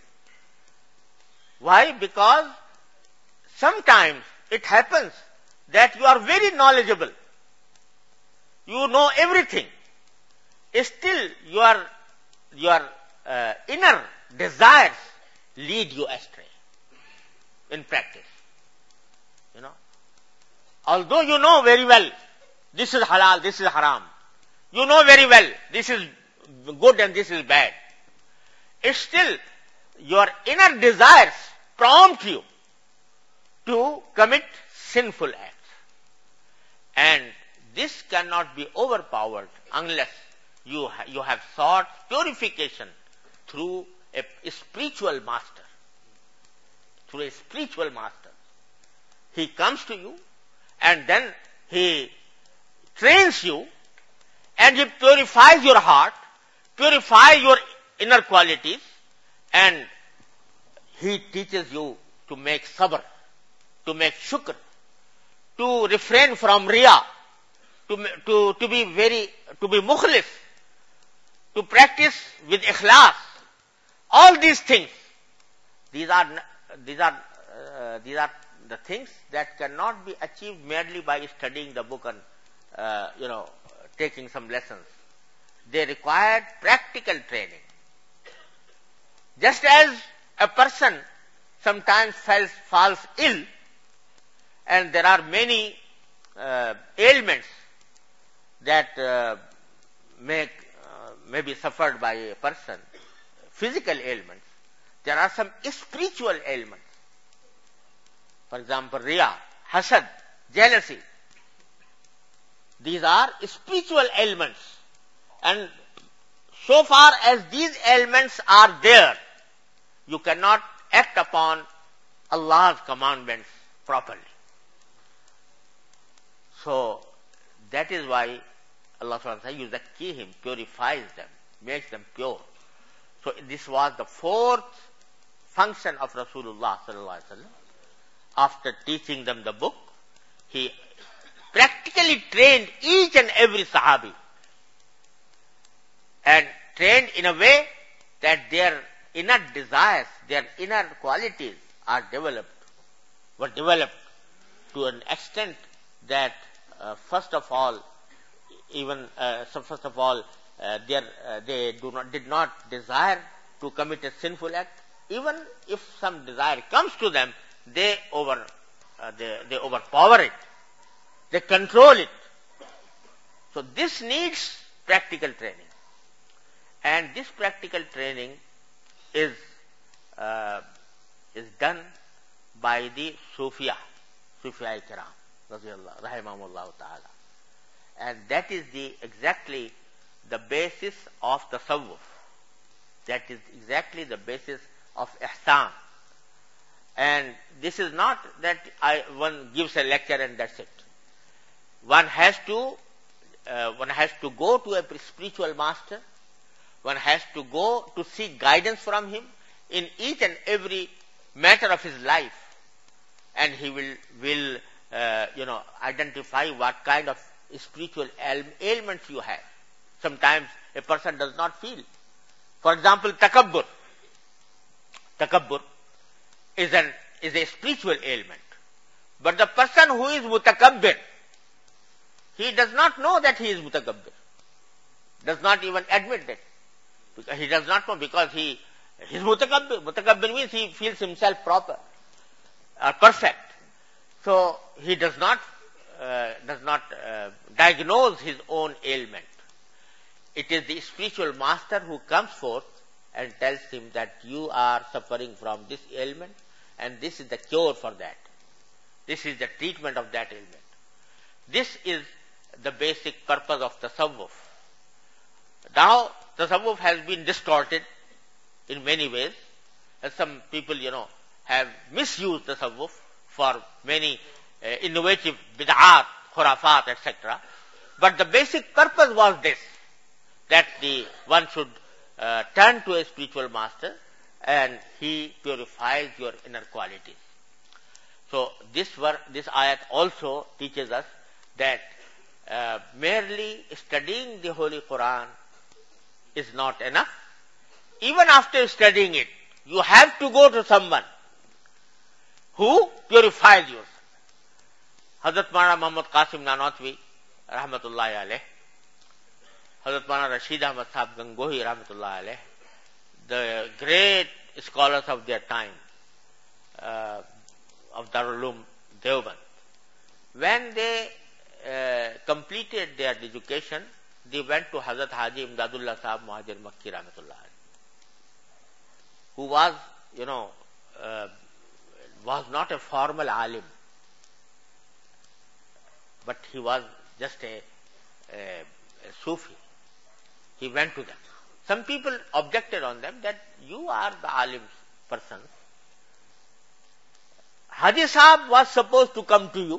Why? Because sometimes it happens that you are very knowledgeable. You know everything. Still your, your uh, inner desires lead you astray in practice. You know. Although you know very well, this is halal, this is haram. You know very well, this is good and this is bad. Still, your inner desires prompt you to commit sinful acts. And this cannot be overpowered unless you, ha- you have sought purification through a, a spiritual master. Through a spiritual master. He comes to you and then he trains you and he purifies your heart, purifies your inner qualities, and he teaches you to make sabr, to make shukr, to refrain from riya, to, to, to be very, to be mukhlis, to practice with ikhlas. All these things, these are, these are, uh, these are the things that cannot be achieved merely by studying the book and, uh, you know, taking some lessons. They require practical training. Just as a person sometimes falls, falls ill, and there are many uh, ailments that uh, make, uh, may be suffered by a person, physical ailments. There are some spiritual ailments. For example, riya, hasad, jealousy. These are spiritual ailments. And so far as these ailments are there, you cannot act upon Allah's commandments properly. So, that is why Allah subhanahu wa ta'ala yuzakkihim, purifies them, makes them pure. So, this was the fourth function of Rasulullah sallallahu alaihi wasallam. After teaching them the book, he practically trained each and every Sahabi, and trained in a way that their inner desires, their inner qualities are developed, were developed to an extent that uh, first of all, even uh, so first of all, uh, their, uh, they do not did not desire to commit a sinful act. Even if some desire comes to them, they over uh, they, they overpower it, they control it. So this needs practical training, and this practical training is uh, is done by the Sufiya, Sufiya Kiram, rahimahumullah ta'ala. And that is the exactly the basis of tasawwuf. That is exactly the basis of ihsan. And this is not that I, one gives a lecture and that's it. One has to, uh, one has to go to a spiritual master. One has to go to seek guidance from him in each and every matter of his life, and he will will uh, you know identify what kind of spiritual ailments you have. Sometimes a person does not feel. For example, takabbur. Takabbur is an is a spiritual ailment. But the person who is mutakabbir, he does not know that he is mutakabbir. Does not even admit that. Because he does not know, because he is mutakabbir. Mutakabbir means he feels himself proper or perfect. So he does not uh, does not uh, diagnose his own ailment. It is the spiritual master who comes forth and tells him that you are suffering from this ailment, and this is the cure for that. This is the treatment of that ailment. This is the basic purpose of tasawwuf. Now, tasawwuf has been distorted in many ways, and some people, you know, have misused tasawwuf for many uh, innovative bid'at, khurafat, et cetera. But the basic purpose was this, that the one should uh, turn to a spiritual master and he purifies your inner qualities. So this were, this ayat also teaches us that uh, merely studying the Holy Quran is not enough. Even after studying it, you have to go to someone who purifies yourself. Hazrat Maulana Muhammad Qasim Nanotwi, rahmatullahi alayh, Hazrat Maulana Rashid Ahmad Sahib Gangohi, rahmatullahi alayh, the great scholars of their time, uh, of Darul Uloom Deoband, when they uh, completed their education, they went to Hazrat Haji Imdadullah Sahib Muhajir Makki, rahmatullahi alayh, who was, you know, uh, was not a formal alim, but he was just a, a, a Sufi. He went to them. Some people objected on them that you are the alim person. Haji Sahib was supposed to come to you,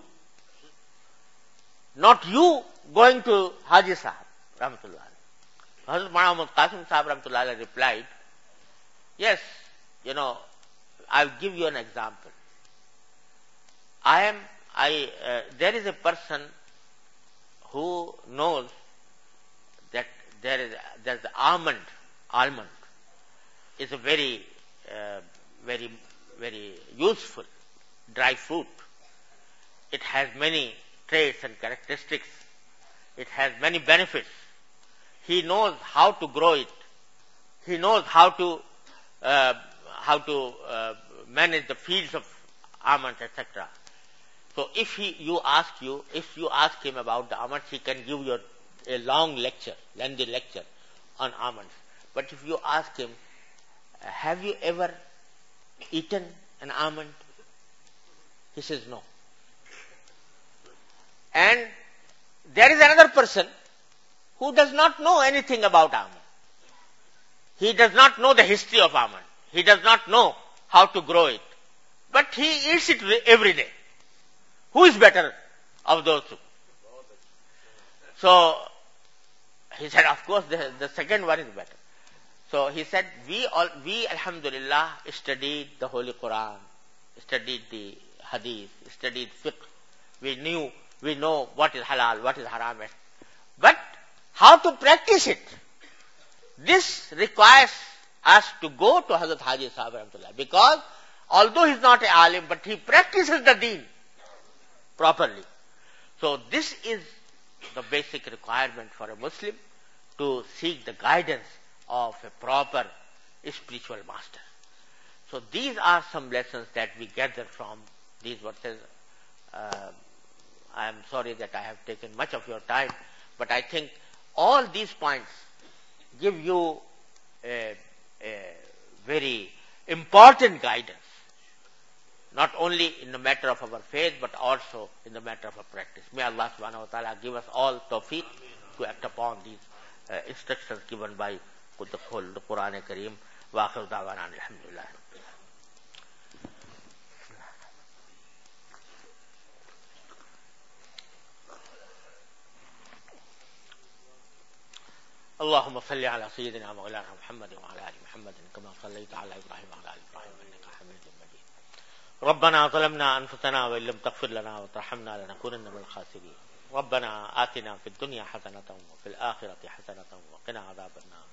not you going to Haji Sahib, rahmatullah. Hazrat Muhammad Qasim Sahib, rahmatullah, replied, yes, you know, I'll give you an example. I am, I, uh, there is a person who knows that there is, there's the almond, almond is a very, uh, very, very useful dry fruit. It has many traits and characteristics. It has many benefits. He knows how to grow it. He knows how to, uh, how to uh, manage the fields of almonds, et cetera. So if he, you ask you, if you ask him about the almonds, he can give you a, a long lecture, lengthy lecture on almonds. But if you ask him, have you ever eaten an almond? He says no. And there is another person who does not know anything about almond. He does not know the history of almond. He does not know how to grow it. But he eats it every day. Who is better of those two? So he said, of course, the, the second one is better. So he said, we all, we alhamdulillah studied the Holy Quran, studied the Hadith, studied fiqh. We knew, we know what is halal, what is haram. But how to practice it? This requires us to go to Hazrat Haji Sahib Rahmatullah, because although he is not a alim, but he practices the deen properly. So this is the basic requirement for a Muslim, to seek the guidance of a proper spiritual master. So these are some lessons that we gather from these verses. Uh, I am sorry that I have taken much of your time, but I think all these points give you a, a very important guidance, not only in the matter of our faith, but also in the matter of our practice. May Allah subhanahu wa ta'ala give us all tawfiq to act upon these uh, instructions given by the, the Quran Kareem. Wa akhir da'wana alhamdulillah. اللهم صل على سيدنا مولانا محمد وعلى ال محمد كما صليت على ابراهيم وعلى ال ابراهيم انك حميد مجيد. ربنا ظلمنا انفسنا وان لم تغفر لنا وترحمنا لنكونن من الخاسرين. ربنا آتنا في الدنيا حسنة وفي الآخرة حسنة وقنا عذاب النار.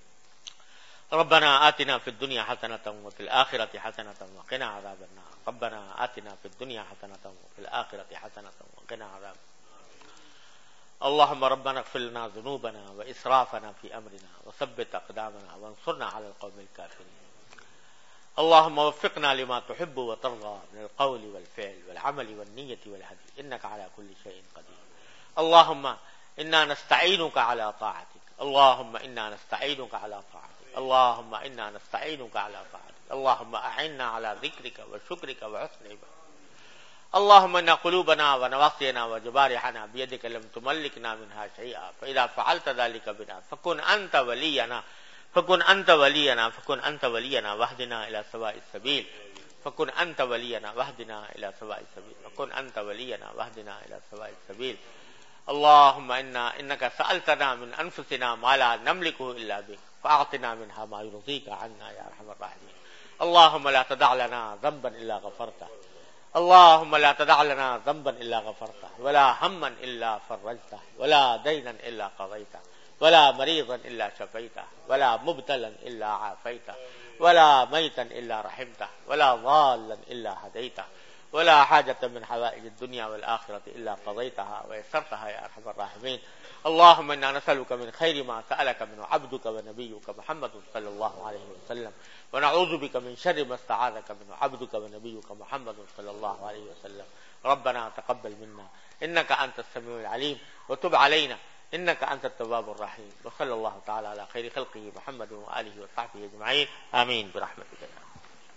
ربنا آتنا في الدنيا حسنة وفي الآخرة حسنة وقنا عذاب النار. ربنا آتنا في الدنيا حسنة وفي الآخرة حسنة وقنا عذاب النار. اللهم ربنا اغفر لنا ذنوبنا وإسرافنا في أمرنا وثبت أقدامنا وانصرنا على القوم الكافرين. اللهم وفقنا لما تحب وترضى من القول والفعل والعمل والنية والهدي إنك على كل شيء قدير. اللهم إنا نستعينك على طاعتك. اللهم إنا نستعينك على طاعتك. اللهم إنا نستعينك على طاعتك. اللهم أعنا على ذكرك وشكرك وحسن عبادتك. اللهم إن قلوبنا ونواصينا وجبارحنا بيدك لم تملكنا منها شيئا، فإذا فعلت ذلك بنا فكن أنت ولينا فكن أنت ولينا فكن أنت ولينا واهدنا إلى سواء السبيل فكن أنت ولينا واهدنا إلى سواء السبيل فكن أنت ولينا واهدنا إلى سواء السبيل. اللهم إنا إنك سألتنا من أنفسنا ما لا نملكه إلا بك، فأعطنا منها ما يرضيك عنا يا أرحم الراحمين. اللهم لا تدع لنا ذنبا إلا غفرته. اللهم لا تدع لنا ذنبا إلا غفرته، ولا هما إلا فرجته، ولا دينا إلا قضيته، ولا مريضا إلا شفيته، ولا مبتلا إلا عافيته، ولا ميتا إلا رحمته، ولا ضالا إلا هديته، ولا حاجة من حوائج الدنيا والآخرة إلا قضيتها ويسرتها يا أرحم الراحمين. اللهم إنا نسألك من خير ما سألك منه عبدك ونبيك محمد صلى الله عليه وسلم، ونعوذ بك من شر ما استعاذك منه عبدك ونبيك محمد صلى الله عليه وسلم. ربنا تقبل منا إنك أنت السميع العليم، وتب علينا إنك أنت التواب الرحيم. وصلى الله تعالى على خير خلقه محمد وآله وصحبه أجمعين. آمين برحمتك.